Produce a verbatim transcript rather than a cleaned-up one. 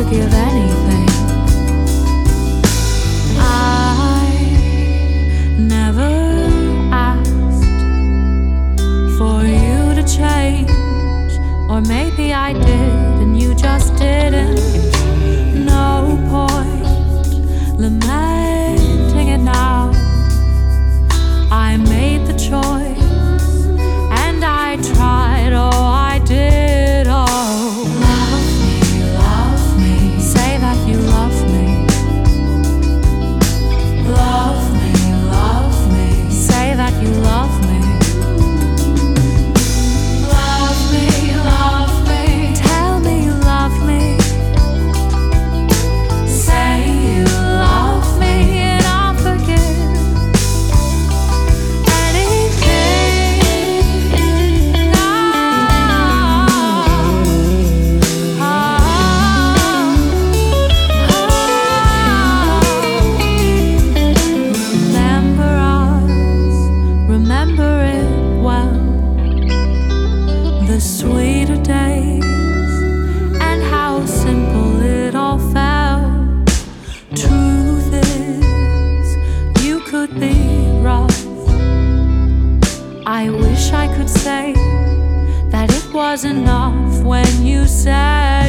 forgive anything. I never asked for you to change, or maybe I did and you just didn't. No point lamenting it now. I made the choice and I tried, oh I did, oh. Love me, love me, say that you love me. Love me, love me, say that you love me. Love me, love me, tell me you love me. Say you love me and I'll forgive anything. Oh, oh, oh. Remember us, remember it well, the sweeter days and how simple it all felt. Truth is, you could be rough. I wish I could say that it was enough when you said